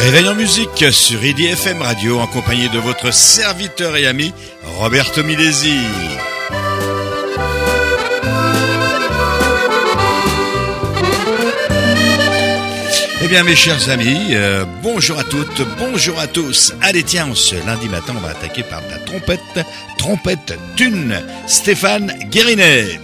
Réveil en musique sur IDFM Radio en compagnie de votre serviteur et ami Roberto Milesi. Eh bien mes chers amis, bonjour à toutes, bonjour à tous. Allez tiens, ce lundi matin on va attaquer par de la trompette d'une Stéphane Guérinet.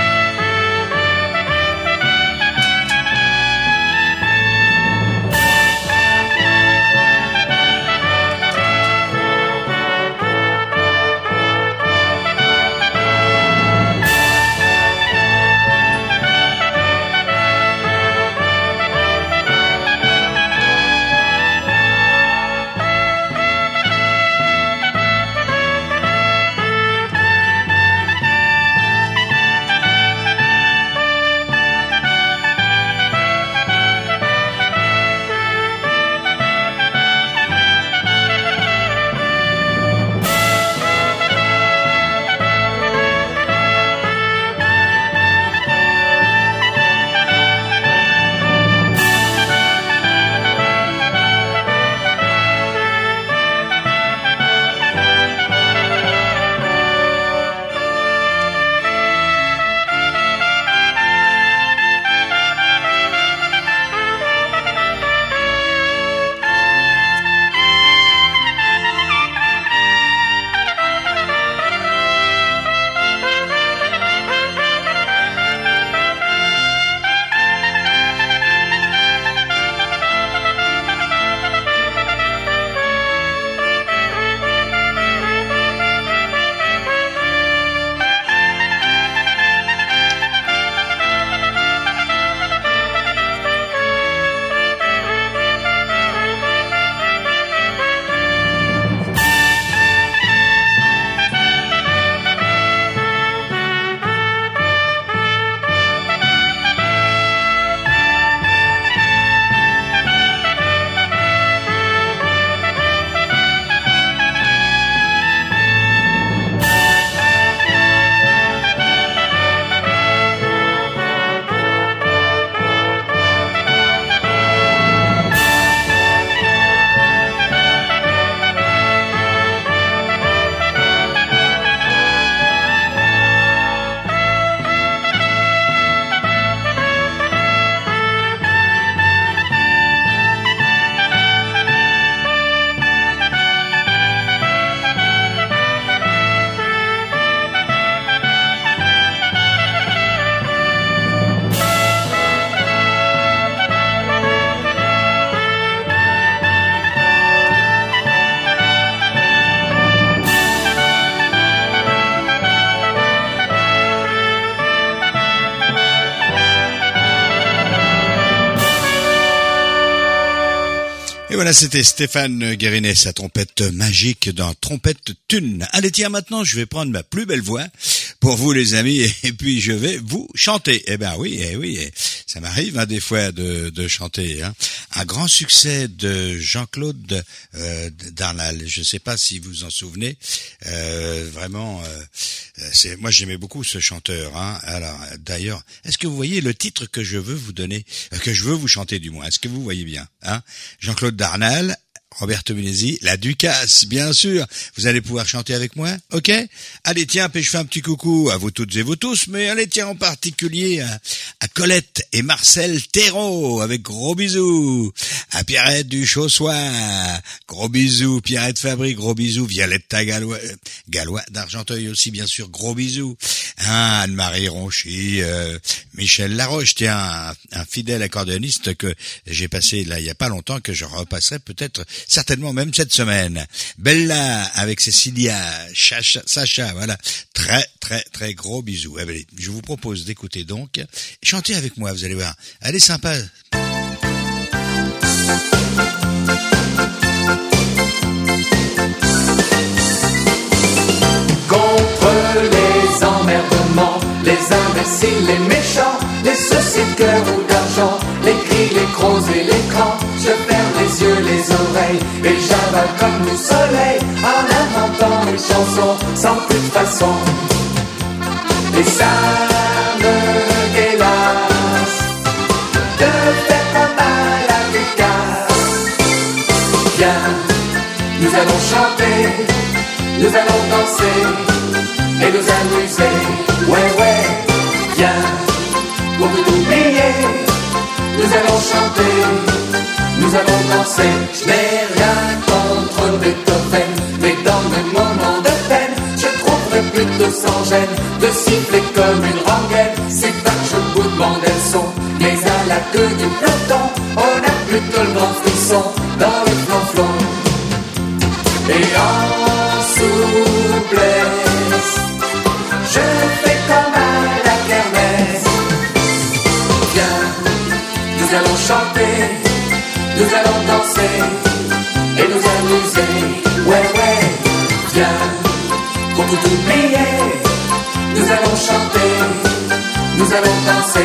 Voilà, c'était Stéphane Guérinet, sa trompette magique dans Trompette Thune. Allez, tiens, maintenant, je vais prendre ma plus belle voix pour vous, les amis, et puis je vais vous chanter. Eh ben oui, ça m'arrive des fois de chanter. Un grand succès de Jean-Claude Darnal. Je ne sais pas si vous en souvenez. Vraiment, moi j'aimais beaucoup ce chanteur. Alors, d'ailleurs, est-ce que vous voyez le titre que je veux vous donner, que je veux vous chanter du moins? Est-ce que vous voyez bien? Jean-Claude Darnal, Roberto Milesi, la Ducasse, bien sûr. Vous allez pouvoir chanter avec moi, ok? Allez, tiens, puis je fais un petit coucou à vous toutes et vous tous, mais allez, tiens, en particulier à Colette et Marcel Thérault, avec gros bisous. À Pierrette du Chaussois, gros bisous. Pierrette Fabry, gros bisous. Violetta Gallois d'Argenteuil aussi, bien sûr, gros bisous. Anne-Marie Ronchy, Michel Laroche, tiens, un fidèle accordéoniste que j'ai passé là il y a pas longtemps, que je repasserai peut-être certainement même cette semaine. Bella avec Cécilia, Sacha, voilà. Très, très, très gros bisous. Allez, je vous propose d'écouter donc. Chantez avec moi, vous allez voir. Elle est sympa. Contre les emmerdements, les imbéciles, les méchants, les soucis de cœur ou d'argent, les cris, les crocs et les crans, je ferme les yeux, les oreilles, et j'avale comme du soleil, en inventant une chanson sans plus de façon. Et ça me délasse de faire pas mal à Ducasse. allons chanter, nous allons danser et nous amuser. Ouais, ouais, viens, pour tout oublier. Nous allons chanter, nous allons danser. Je n'ai rien contre Beethoven, mais dans mes moments de peine, je trouverais plutôt sans gêne de siffler comme une rengaine. C'est pas que je vous demande elles sont, mais à la queue du peloton, on a plutôt le grand frisson dans le flanflon. Et en souplesse, je fais comme à la kermesse. Viens, nous allons chanter, nous allons danser et nous amuser. Ouais, ouais, viens, pour tout oublier. Nous allons chanter, nous allons danser.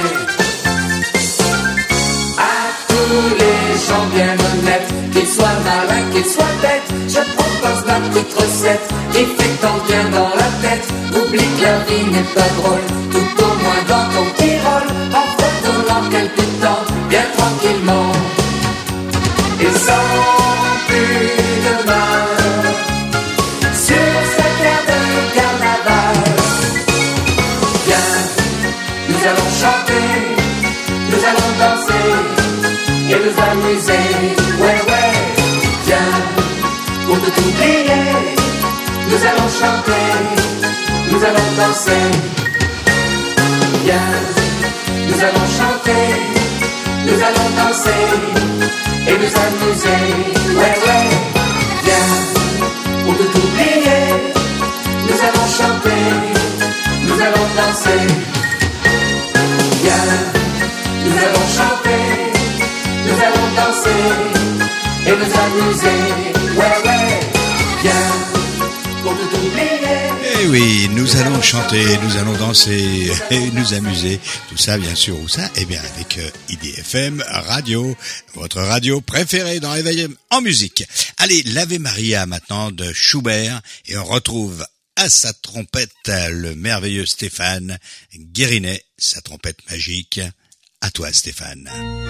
À tous les gens bien honnêtes, qu'ils soient malins, qu'ils soient bêtes, je propose ma petite recette qui fait tant bien dans la tête. Oublie que la vie n'est pas drôle, tout au moins dans ton petit rôle, en fredonnant quelques temps, bien tranquillement. Et sans plus de mal, sur cette terre de carnaval. Viens, nous allons chanter, nous allons danser et nous amuser. Ouais, ouais, viens, pour tout oublier. Nous allons chanter, nous allons danser. Viens, nous allons chanter, nous allons danser et nous amuser. Ouais, ouais, viens, pour tout oublier. Nous allons chanter, nous allons danser. Viens, nous allons chanter, nous allons danser et nous amuser. Ouais, ouais, viens, pour tout oublier. Eh oui, nous allons chanter, nous allons danser et nous amuser. Tout ça, bien sûr, où ça? Eh bien, avec IDFM Radio, votre radio préférée dans Réveil en musique. Allez, l'Ave Maria maintenant de Schubert et on retrouve à sa trompette le merveilleux Stéphane Guérinet, sa trompette magique. À toi, Stéphane.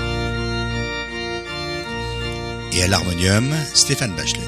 Et à l'harmonium, Stéphane Bachelet.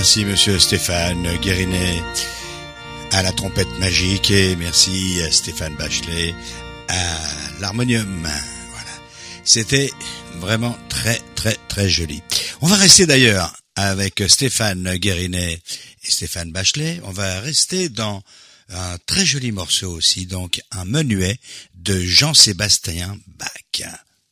merci monsieur Stéphane Guérinet à la trompette magique et merci à Stéphane Bachelet à l'harmonium. Voilà. C'était vraiment très très très joli. On va rester d'ailleurs avec Stéphane Guérinet et Stéphane Bachelet. On va rester dans un très joli morceau aussi, donc un menuet de Jean-Sébastien Bach.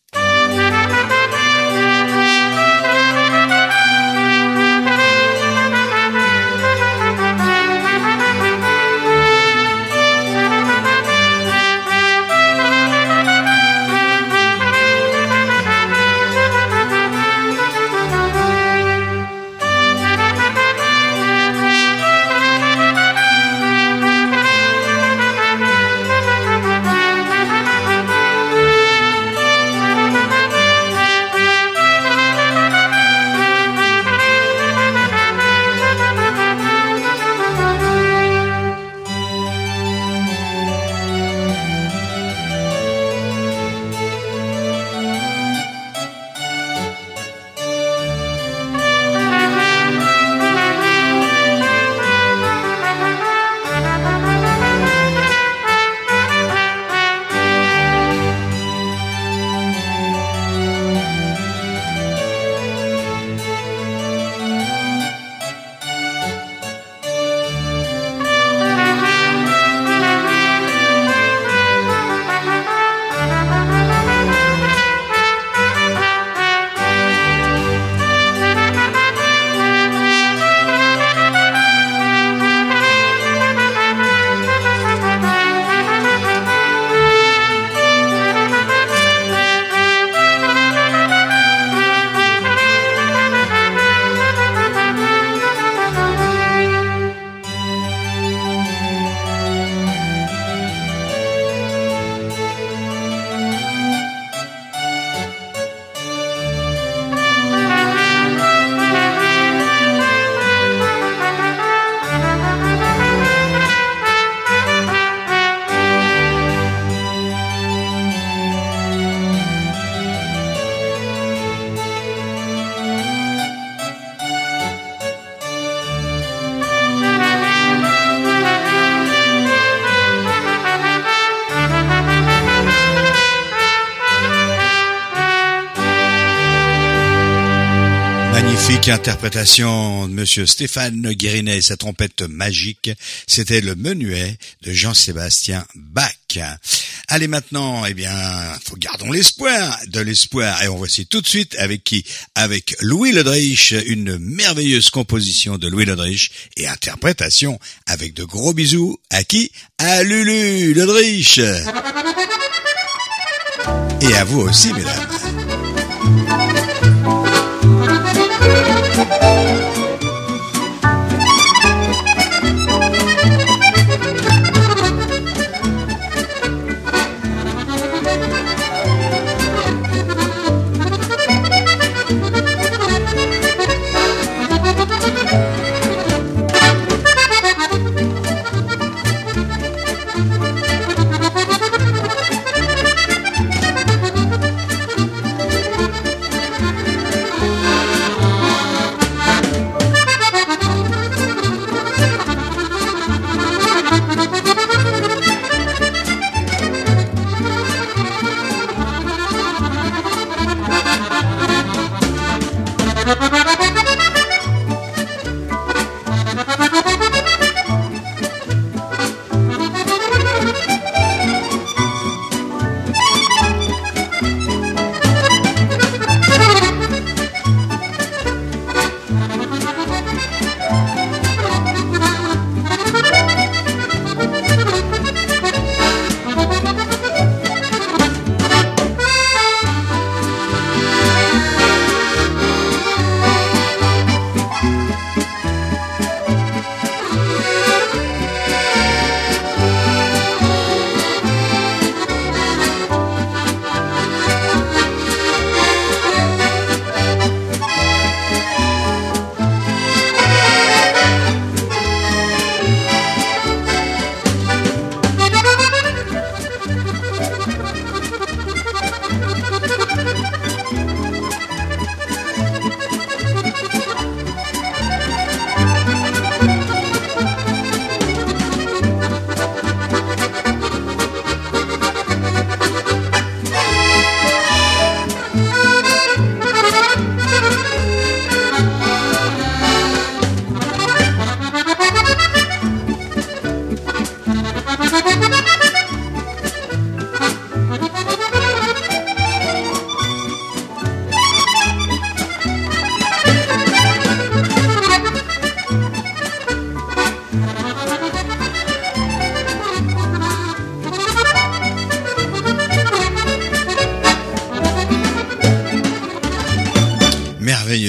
Magnifique interprétation de monsieur Stéphane Guérinet et sa trompette magique. C'était le menuet de Jean-Sébastien Bach. Allez maintenant, gardons l'espoir, et on voici tout de suite avec qui? Avec Louis Ledrich, une merveilleuse composition de Louis Ledrich et interprétation avec de gros bisous à qui? À Lulu Ledrich. Et à vous aussi, mesdames.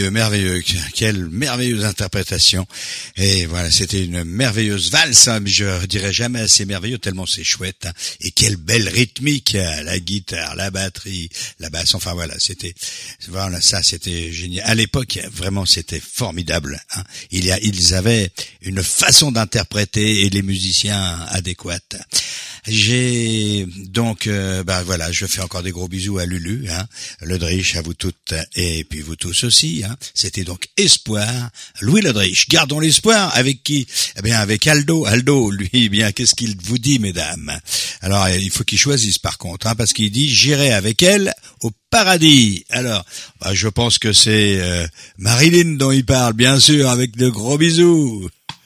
merveilleux, merveilleux. Quelle merveilleuse interprétation. Et voilà, c'était une merveilleuse valse. Hein, mais je dirais jamais assez merveilleux tellement c'est chouette. Hein. Et quelle belle rythmique, la guitare, la batterie, la basse. Enfin voilà, voilà, ça c'était génial. À l'époque, vraiment, c'était formidable. Hein. Ils avaient une façon d'interpréter et les musiciens adéquats. J'ai donc, voilà, je fais encore des gros bisous à Lulu, hein, Ledrich, à vous toutes et puis vous tous aussi. Hein. C'était donc Espoir, Louis Ledrich. Gardons l'espoir avec qui? Eh bien, avec Aldo. Aldo, lui, eh bien, qu'est-ce qu'il vous dit, mesdames? Alors, il faut qu'il choisisse par contre, hein, parce qu'il dit j'irai avec elle au paradis. Alors, je pense que c'est Marilyn dont il parle, bien sûr, avec de gros bisous.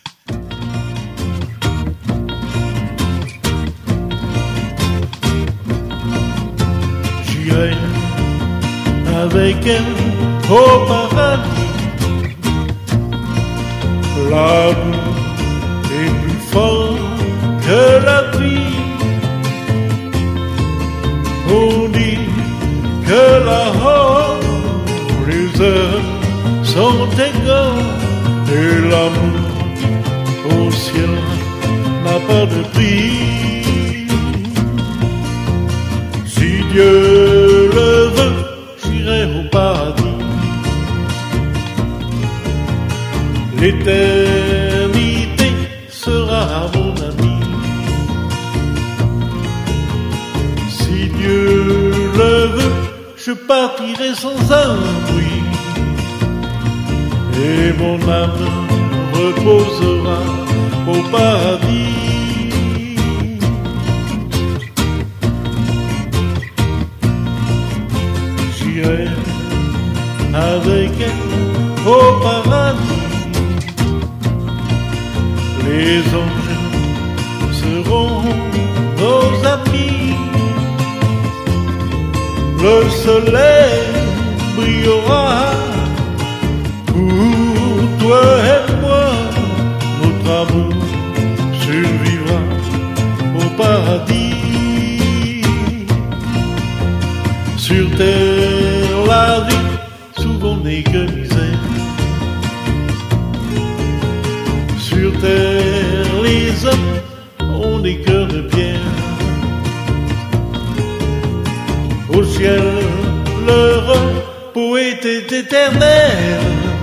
J'irai avec elle au paradis. L'amour est plus fort que la vie. On dit que là-haut les heures sont égales et l'amour au ciel n'a pas de prix. Si Dieu le veut, j'irai au paradis. L'éternité sera mon ami. Si Dieu le veut, je partirai sans un bruit. Et mon âme reposera au paradis. J'irai avec elle au paradis. Les anges seront nos amis. Le soleil brillera pour toi et moi. Notre amour survivra au paradis. Sur terre, la vie souvent n'est que misère. Sur terre, les hommes ont des cœurs de pierre. Au ciel, leur poète est éternel.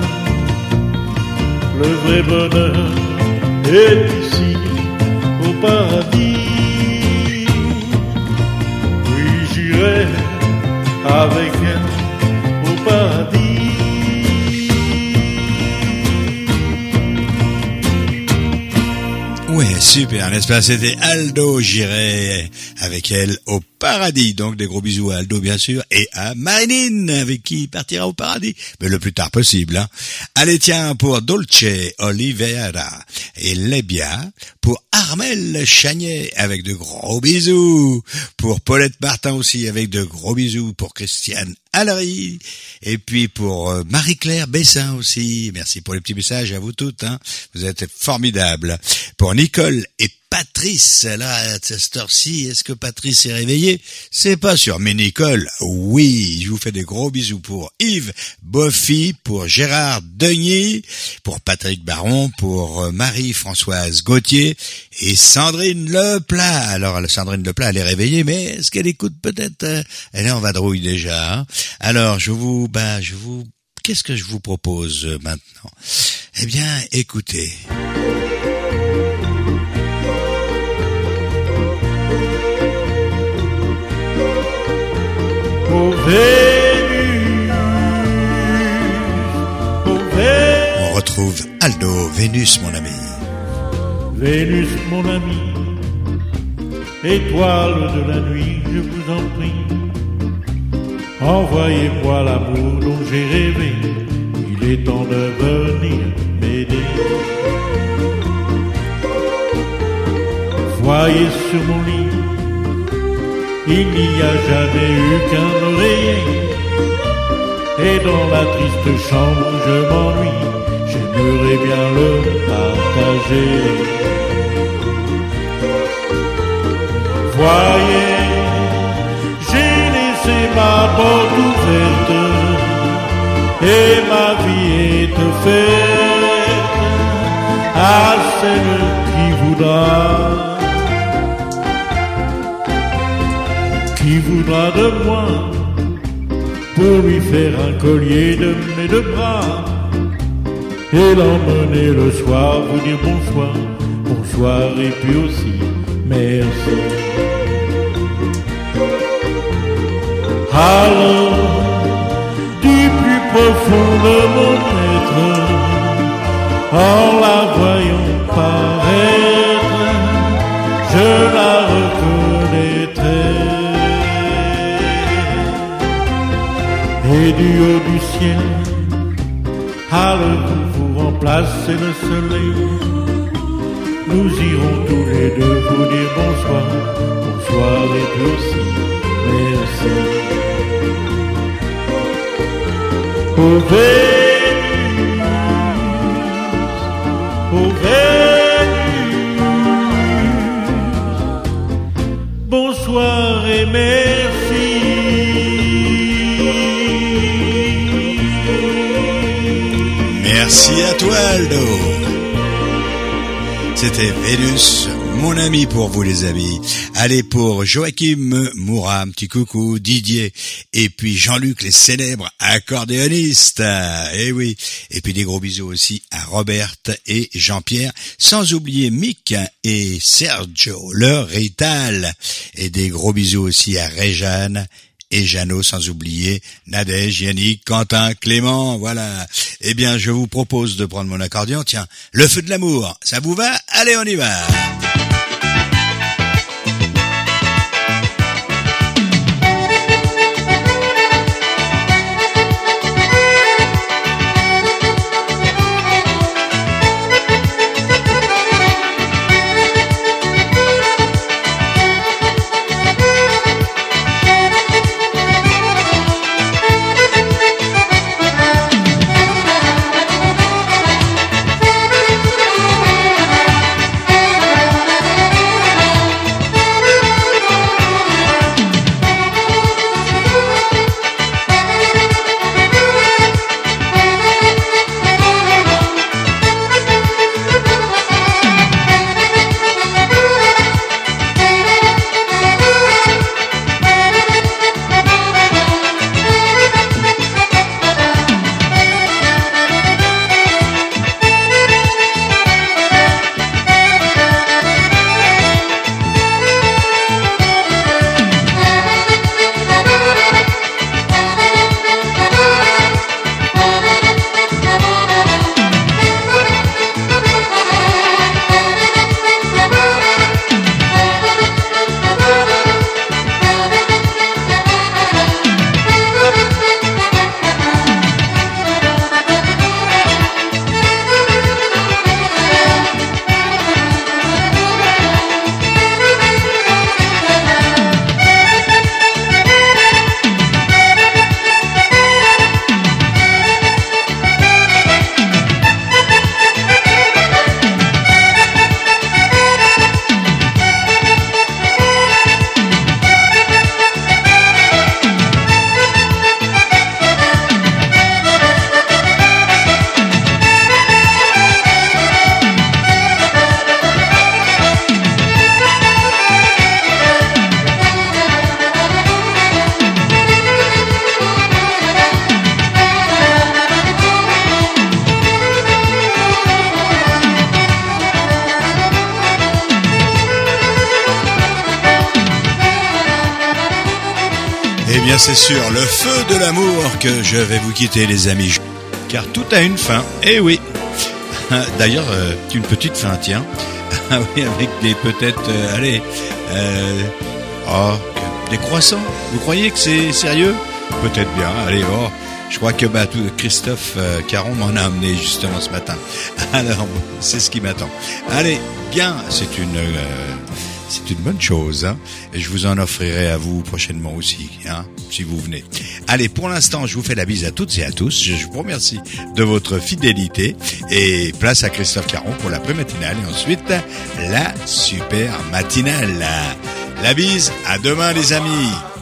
Le vrai bonheur est ici, au paradis. Oui, j'irai avec elle au paradis. Ouais, super, n'est-ce pas? C'était Aldo, j'irai avec elle au paradis. Donc des gros bisous à Aldo bien sûr et à Marilyn avec qui il partira au paradis, mais le plus tard possible. Hein. Allez tiens, pour Dolce Oliveira et Lebia, pour Armel Chagnet avec de gros bisous, pour Paulette Martin aussi avec de gros bisous, pour Christiane Allery, et puis pour Marie-Claire Bessin aussi. Merci pour les petits messages à vous toutes, hein. Vous êtes formidables. Pour Nicole et Patrice, là, à cette heure-ci, est-ce que Patrice est réveillé? C'est pas sûr, mais Nicole, oui, je vous fais des gros bisous pour Yves Boffy, pour Gérard Denis, pour Patrick Baron, pour Marie-Françoise Gauthier et Sandrine Leplat. Alors, Sandrine Leplat, elle est réveillée, mais est-ce qu'elle écoute peut-être? Elle est en vadrouille déjà, hein. Alors, qu'est-ce que je vous propose maintenant? Eh bien, écoutez. On retrouve Aldo, Vénus mon ami. Vénus mon ami, étoile de la nuit, je vous en prie, envoyez-moi l'amour dont j'ai rêvé, il est temps de venir m'aider. Voyez sur mon lit, il n'y a jamais eu qu'un oreiller. Et dans la triste chambre où je m'ennuie, j'aimerais bien le partager. Voyez, j'ai laissé ma porte ouverte et ma vie est offerte à celle qui voudra de moi, pour lui faire un collier de mes deux bras et l'emmener le soir, vous dire bonsoir, bonsoir et puis aussi merci. Alors, du plus profond de mon être, en la voyant paraître, je la reconnaîtrai. Et du haut du ciel, alors vous remplacez le soleil, nous irons tous les deux vous dire bonsoir, bonsoir et puis aussi merci. Ô Vénus, bonsoir et merci. Merci à toi, Aldo. C'était Vénus, mon ami pour vous les amis. Allez, pour Joachim Moura, un petit coucou, Didier, et puis Jean-Luc, les célèbres accordéonistes. Eh oui. Et puis des gros bisous aussi à Robert et Jean-Pierre, sans oublier Mick et Sergio, leur Rital. Et des gros bisous aussi à Réjeanne et Jeannot, sans oublier Nadège, Yannick, Quentin, Clément, voilà. Eh bien, je vous propose de prendre mon accordéon. Tiens, le feu de l'amour, ça vous va? Allez, on y va! Eh bien c'est sur le feu de l'amour que je vais vous quitter les amis, car tout a une fin, eh oui. D'ailleurs, une petite fin, tiens. Ah oui, avec des peut-être, des croissants. Vous croyez que c'est sérieux? Peut-être bien, allez, je crois que Christophe Caron m'en a amené justement ce matin. Alors, c'est ce qui m'attend. Allez, bien, c'est une bonne chose, hein. Et je vous en offrirai à vous prochainement aussi, hein, si vous venez. Allez, pour l'instant, je vous fais la bise à toutes et à tous. Je vous remercie de votre fidélité et place à Christophe Caron pour la pré-matinale et ensuite la super matinale. La bise, à demain les amis.